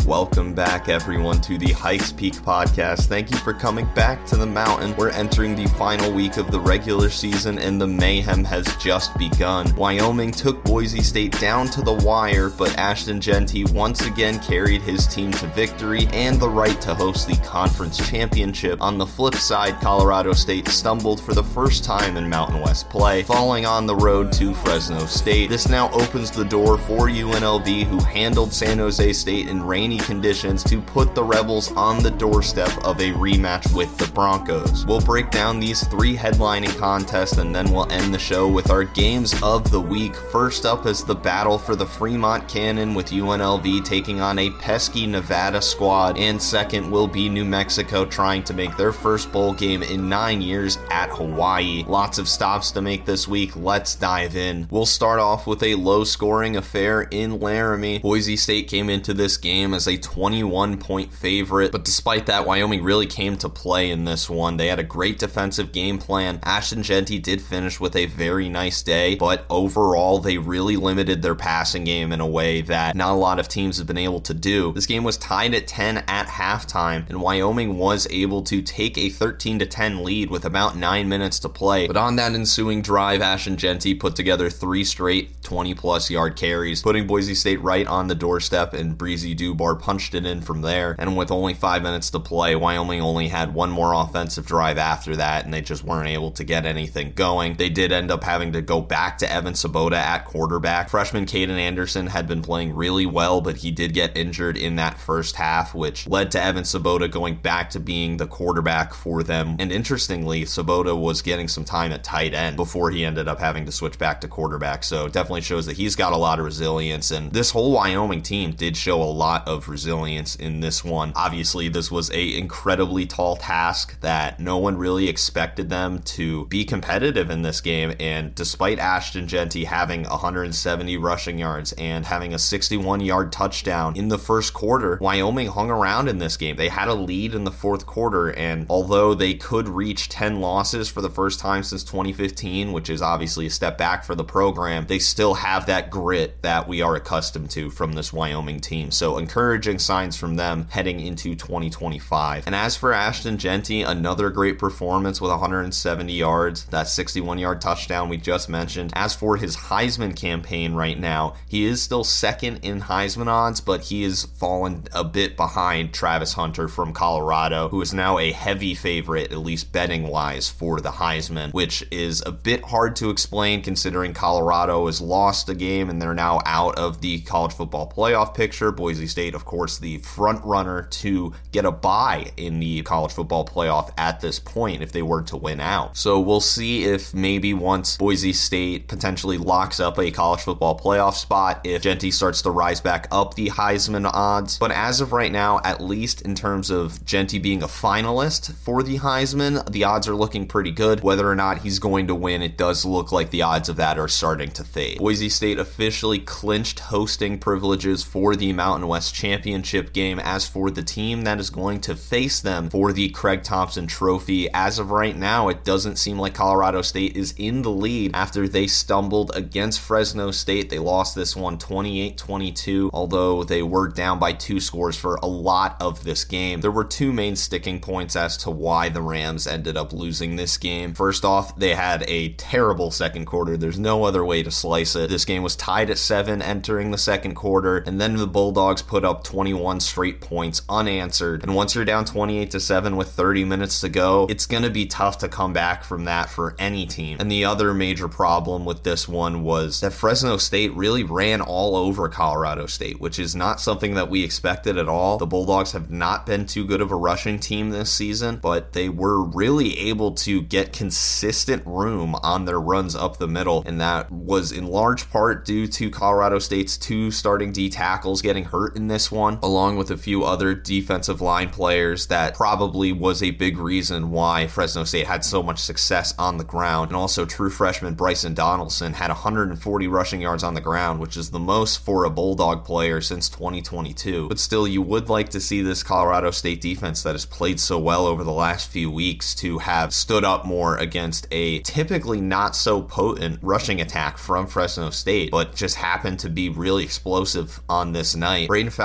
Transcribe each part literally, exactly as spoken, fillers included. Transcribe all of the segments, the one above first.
Welcome back, everyone, to the Hikes Peak podcast. Thank you for coming back to the mountain. We're entering the final week of the regular season, and the mayhem has just begun. Wyoming took Boise State down to the wire, but Ashton Jeanty once again carried his team to victory and the right to host the conference championship. On the flip side, Colorado State stumbled for the first time in Mountain West play, falling on the road to Fresno State. This now opens the door for U N L V, who handled San Jose State in rainy conditions to put the Rebels on the doorstep of a rematch with the Broncos. We'll break down these three headlining contests, and then we'll end the show with our games of the week. First up is the battle for the Fremont Cannon, with U N L V taking on a pesky Nevada squad, and second will be New Mexico trying to make their first bowl game in nine years at Hawaii. Lots of stops to make this week. Let's dive in. We'll start off with a low-scoring affair in Laramie. Boise State came into this game as a twenty-one point favorite, but despite that, Wyoming really came to play in this one. They had a great defensive game plan. Ashton Jeanty did finish with a very nice day, but overall, they really limited their passing game in a way that not a lot of teams have been able to do. This game was tied at ten at halftime, and Wyoming was able to take a thirteen to ten lead with about nine minutes to play. But on that ensuing drive, Ashton Jeanty put together three straight twenty plus yard carries, putting Boise State right on the doorstep, and Breezy Dubar punched it in from there. And with only five minutes to play, Wyoming only had one more offensive drive after that, and they just weren't able to get anything going. They did end up having to go back to Evan Svoboda at quarterback. Freshman Caden Anderson had been playing really well, but he did get injured in that first half, which led to Evan Svoboda going back to being the quarterback for them. And interestingly, Svoboda was getting some time at tight end before he ended up having to switch back to quarterback, so it definitely shows that he's got a lot of resilience, and this whole Wyoming team did show a lot of resilience in this one. Obviously, this was a incredibly tall task that no one really expected them to be competitive in this game, and despite Ashton Jeanty having one hundred seventy rushing yards and having a sixty-one yard touchdown in the first quarter, Wyoming hung around in this game. They had a lead in the fourth quarter, and although they could reach ten losses for the first time since twenty fifteen, which is obviously a step back for the program, they still have that grit that we are accustomed to from this Wyoming team. So encouraging signs from them heading into twenty twenty-five. And as for Ashton Jeanty, another great performance with one hundred seventy yards, that sixty-one yard touchdown we just mentioned. As for his Heisman campaign right now, he is still second in Heisman odds, but he has fallen a bit behind Travis Hunter from Colorado, who is now a heavy favorite, at least betting wise, for the Heisman, which is a bit hard to explain considering Colorado has lost a game and they're now out of the college football playoff picture. Boise State, of course, the front runner to get a bye in the college football playoff at this point if they were to win out. So we'll see if maybe once Boise State potentially locks up a college football playoff spot, if Jeanty starts to rise back up the Heisman odds. But as of right now, at least in terms of Jeanty being a finalist for the Heisman, the odds are looking pretty good. Whether or not he's going to win, it does look like the odds of that are starting to fade. Boise State officially clinched hosting privileges for the Mountain West Championship game. As for the team that is going to face them for the Craig Thompson Trophy, as of right now, it doesn't seem like Colorado State is in the lead after they stumbled against Fresno State. They lost this one twenty-eight twenty-two, although they were down by two scores for a lot of this game. There were two main sticking points as to why the Rams ended up losing this game. First off, they had a terrible second quarter. There's no other way to slice it. This game was tied at seven entering the second quarter, and then the Bulldogs put up twenty-one straight points unanswered. And once you're down twenty-eight to seven with thirty minutes to go, it's going to be tough to come back from that for any team. And the other major problem with this one was that Fresno State really ran all over Colorado State, which is not something that we expected at all. The Bulldogs have not been too good of a rushing team this season, but they were really able to get consistent room on their runs up the middle, and that was in large part due to Colorado State's two starting D tackles getting hurt in this one, along with a few other defensive line players. That probably was a big reason why Fresno State had so much success on the ground. And also true freshman Bryson Donaldson had one hundred forty rushing yards on the ground, which is the most for a Bulldog player since twenty twenty-two. But still, you would like to see this Colorado State defense that has played so well over the last few weeks to have stood up more against a typically not so potent rushing attack from Fresno State, but just happened to be really explosive on this night. Braden Fowler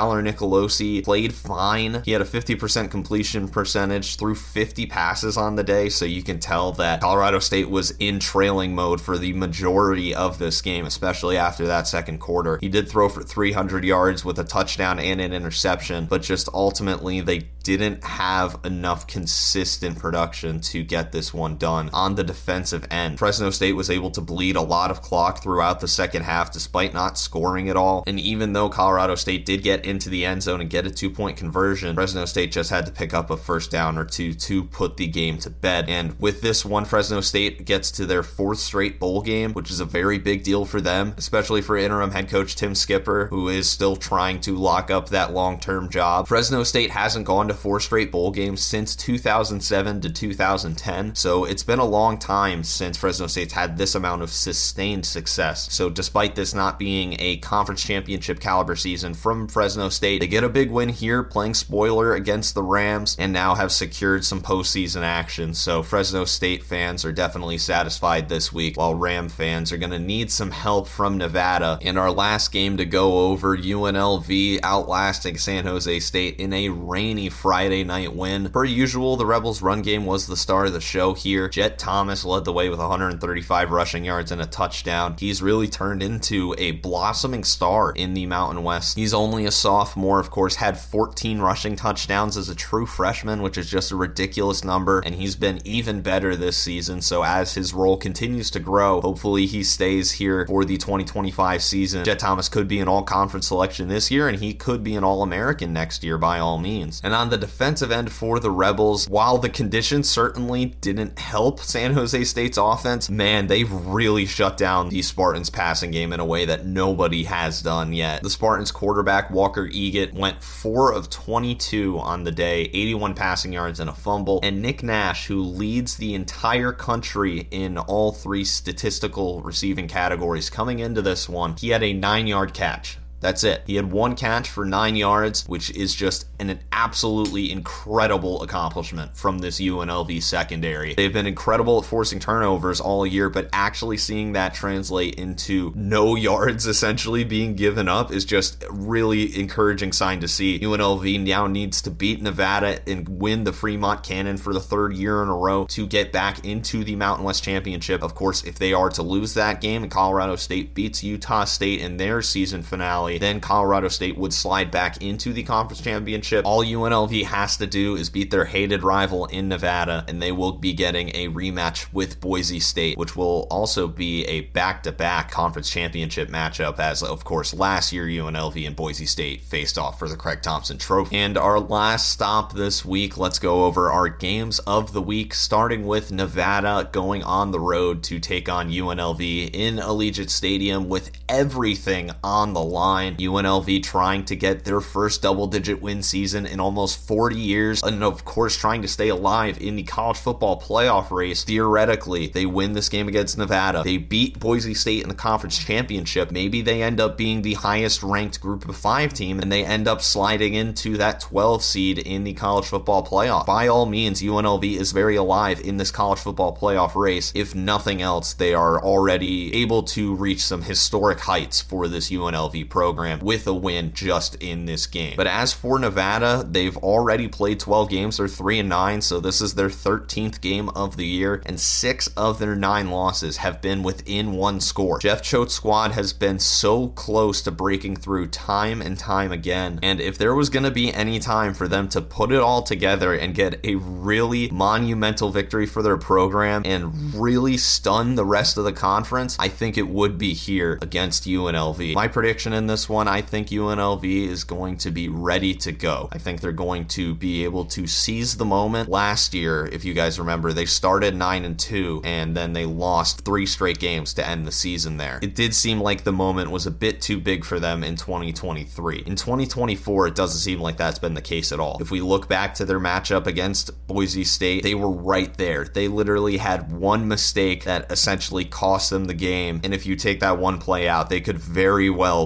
Tyler Nicolosi played fine. He had a fifty percent completion percentage, threw fifty passes on the day, so you can tell that Colorado State was in trailing mode for the majority of this game, especially after that second quarter. He did throw for three hundred yards with a touchdown and an interception, but just ultimately they didn't have enough consistent production to get this one done on the defensive end. Fresno State was able to bleed a lot of clock throughout the second half despite not scoring at all, and even though Colorado State did get into the end zone and get a two-point conversion, Fresno State just had to pick up a first down or two to put the game to bed. And with this one, Fresno State gets to their fourth straight bowl game, which is a very big deal for them, especially for interim head coach Tim Skipper, who is still trying to lock up that long-term job. Fresno State hasn't gone to four straight bowl games since two thousand seven to two thousand ten, so it's been a long time since Fresno State's had this amount of sustained success. So despite this not being a conference championship caliber season from Fresno State, they get a big win here playing spoiler against the Rams and now have secured some postseason action. So Fresno State fans are definitely satisfied this week, while Ram fans are going to need some help from Nevada. In our last game to go over, U N L V outlasting San Jose State in a rainy Friday night win. Per usual, the Rebels' run game was the star of the show here. Jet Thomas led the way with one hundred thirty-five rushing yards and a touchdown. He's really turned into a blossoming star in the Mountain West. He's only a sophomore, of course, had fourteen rushing touchdowns as a true freshman, which is just a ridiculous number, and he's been even better this season. So as his role continues to grow, hopefully he stays here for the twenty twenty-five season. Jet Thomas could be an all-conference selection this year, and he could be an All-American next year by all means. And on the defensive end for the Rebels, while the conditions certainly didn't help San Jose State's offense, man, they've really shut down the Spartans' passing game in a way that nobody has done yet. The Spartans quarterback, Walker Eget, went four of twenty-two on the day, eighty-one passing yards and a fumble, and Nick Nash, who leads the entire country in all three statistical receiving categories coming into this one, he had a nine-yard catch. That's it. He had one catch for nine yards, which is just an, an absolutely incredible accomplishment from this U N L V secondary. They've been incredible at forcing turnovers all year, but actually seeing that translate into no yards essentially being given up is just a really encouraging sign to see. U N L V now needs to beat Nevada and win the Fremont Cannon for the third year in a row to get back into the Mountain West Championship. Of course, if they are to lose that game and Colorado State beats Utah State in their season finale, then Colorado State would slide back into the conference championship. All U N L V has to do is beat their hated rival in Nevada, and they will be getting a rematch with Boise State, which will also be a back-to-back conference championship matchup, as of course last year U N L V and Boise State faced off for the Craig Thompson Trophy. And our last stop this week, let's go over our games of the week, starting with Nevada going on the road to take on U N L V in Allegiant Stadium with everything on the line. U N L V trying to get their first double-digit win season in almost forty years, and of course trying to stay alive in the college football playoff race. Theoretically, they win this game against Nevada. They beat Boise State in the conference championship. Maybe they end up being the highest-ranked group of five team, and they end up sliding into that twelve seed in the college football playoff. By all means, U N L V is very alive in this college football playoff race. If nothing else, they are already able to reach some historic heights for this U N L V program with a win just in this game. But as for Nevada, they've already played twelve games. They're three and nine, so this is their thirteenth game of the year, and six of their nine losses have been within one score. Jeff Choate's squad has been so close to breaking through time and time again, and if there was going to be any time for them to put it all together and get a really monumental victory for their program and really stun the rest of the conference, I think it would be here against U N L V. My prediction in this one, I think U N L V is going to be ready to go. I think they're going to be able to seize the moment. Last year, if you guys remember, they started nine and two and then they lost three straight games to end the season there. It did seem like the moment was a bit too big for them in twenty twenty-three. In twenty twenty-four, it doesn't seem like that's been the case at all. If we look back to their matchup against Boise State, they were right there. They literally had one mistake that essentially cost them the game, and if you take that one play out, they could very well be in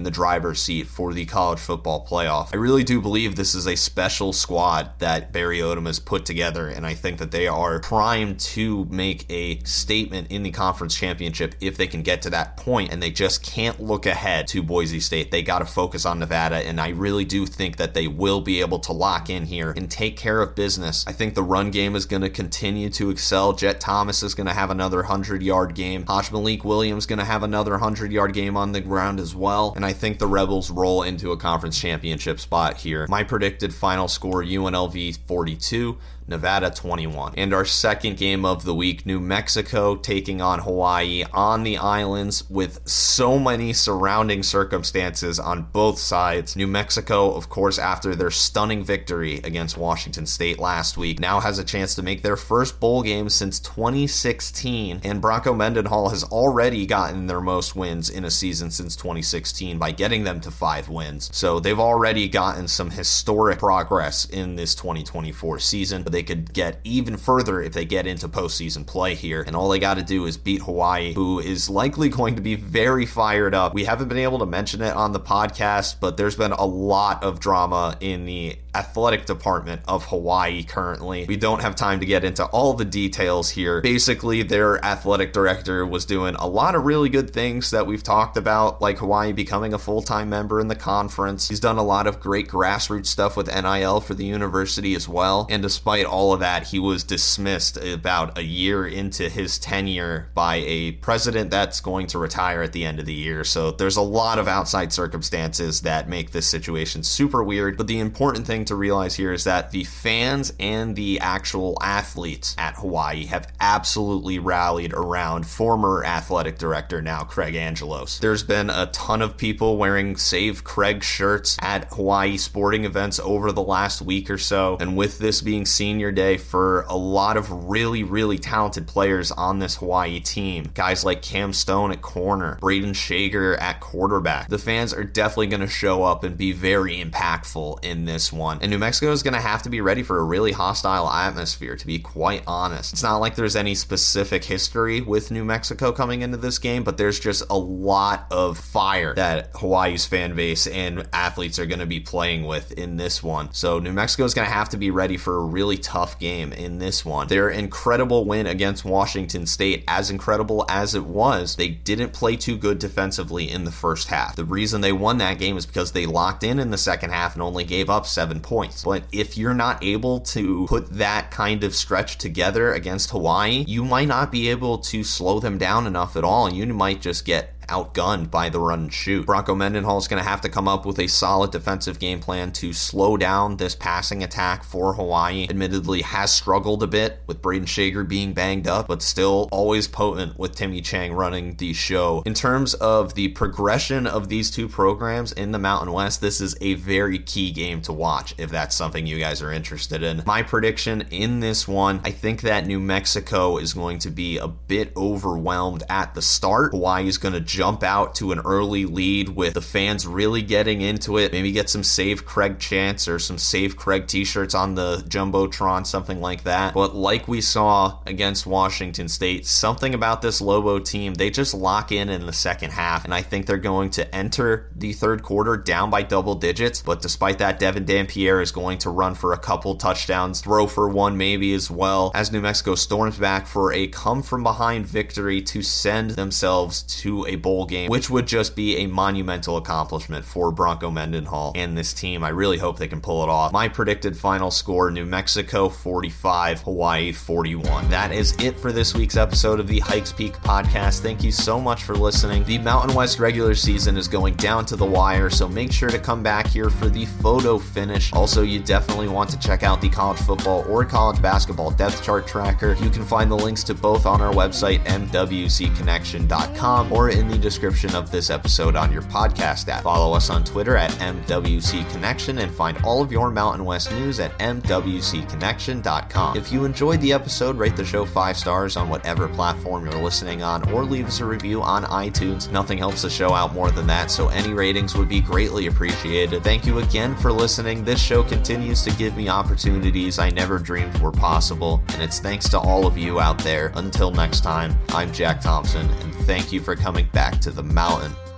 the driver's seat for the college football playoff. I really do believe this is a special squad that Barry Odom has put together, and I think that they are primed to make a statement in the conference championship if they can get to that point, and they just can't look ahead to Boise State. They got to focus on Nevada, and I really do think that they will be able to lock in here and take care of business. I think the run game is going to continue to excel. Jet Thomas is going to have another one hundred yard game. Haj Malik Williams going to have another one hundred yard game on the ground as well, and I think the Rebels roll into a conference championship spot here. My predicted final score, U N L V forty-two, Nevada twenty-one. And our second game of the week, New Mexico taking on Hawaii on the islands with so many surrounding circumstances on both sides. New Mexico, of course, after their stunning victory against Washington State last week, now has a chance to make their first bowl game since twenty sixteen, and Bronco Mendenhall has already gotten their most wins in a season since twenty sixteen by getting them to five wins. So they've already gotten some historic progress in this twenty twenty-four season, but they could get even further if they get into postseason play here, and all they got to do is beat Hawaii, who is likely going to be very fired up. We haven't been able to mention it on the podcast, but there's been a lot of drama in the athletic department of Hawaii currently. We don't have time to get into all the details here. Basically, their athletic director was doing a lot of really good things that we've talked about, like Hawaii becoming a full-time member in the conference. He's done a lot of great grassroots stuff with N I L for the university as well, and despite all of that, he was dismissed about a year into his tenure by a president that's going to retire at the end of the year. So there's a lot of outside circumstances that make this situation super weird, but the important thing to realize here is that the fans and the actual athletes at Hawaii have absolutely rallied around former athletic director, now Craig Angelos. There's been a ton of people wearing Save Craig shirts at Hawaii sporting events over the last week or so, and with this being senior day for a lot of really, really talented players on this Hawaii team, guys like Cam Stone at corner, Braden Shager at quarterback, the fans are definitely going to show up and be very impactful in this one. And New Mexico is going to have to be ready for a really hostile atmosphere, to be quite honest. It's not like there's any specific history with New Mexico coming into this game, but there's just a lot of fire that Hawaii's fan base and athletes are going to be playing with in this one. So New Mexico is going to have to be ready for a really tough game in this one. Their incredible win against Washington State, as incredible as it was, they didn't play too good defensively in the first half. The reason they won that game is because they locked in in the second half and only gave up seven points. But if you're not able to put that kind of stretch together against Hawaii, you might not be able to slow them down enough at all, and you might just get outgunned by the run and shoot. Bronco Mendenhall is going to have to come up with a solid defensive game plan to slow down this passing attack for Hawaii. Admittedly has struggled a bit with Braden Shager being banged up, but still always potent with Timmy Chang running the show. In terms of the progression of these two programs in the Mountain West, this is a very key game to watch if that's something you guys are interested in. My prediction in this one, I think that New Mexico is going to be a bit overwhelmed at the start. Hawaii is going to jump out to an early lead with the fans really getting into it. Maybe get some Save Craig chants or some Save Craig t-shirts on the Jumbotron, something like that. But like we saw against Washington State, something about this Lobo team, they just lock in in the second half, and I think they're going to enter the third quarter down by double digits. But despite that, Devin Dampierre is going to run for a couple touchdowns, throw for one maybe as well, as New Mexico storms back for a come-from-behind victory to send themselves to a bowl game, which would just be a monumental accomplishment for Bronco Mendenhall and this team. I really hope they can pull it off. My predicted final score, New Mexico forty-five, Hawaii forty-one. That is it for this week's episode of the Hikes Peak podcast. Thank you so much for listening. The Mountain West regular season is going down to the wire, so make sure to come back here for the photo finish. Also, you definitely want to check out the college football or college basketball depth chart tracker. You can find the links to both on our website, m w c connection dot com, or in the description of this episode on your podcast app. Follow us on Twitter at M W C Connection and find all of your Mountain West news at m w c connection dot com. If you enjoyed the episode, rate the show five stars on whatever platform you're listening on, or leave us a review on iTunes. Nothing helps the show out more than that, so any ratings would be greatly appreciated. Thank you again for listening. This show continues to give me opportunities I never dreamed were possible, and it's thanks to all of you out there. Until next time, I'm Jack Thompson, and thank you for coming back to the mountain.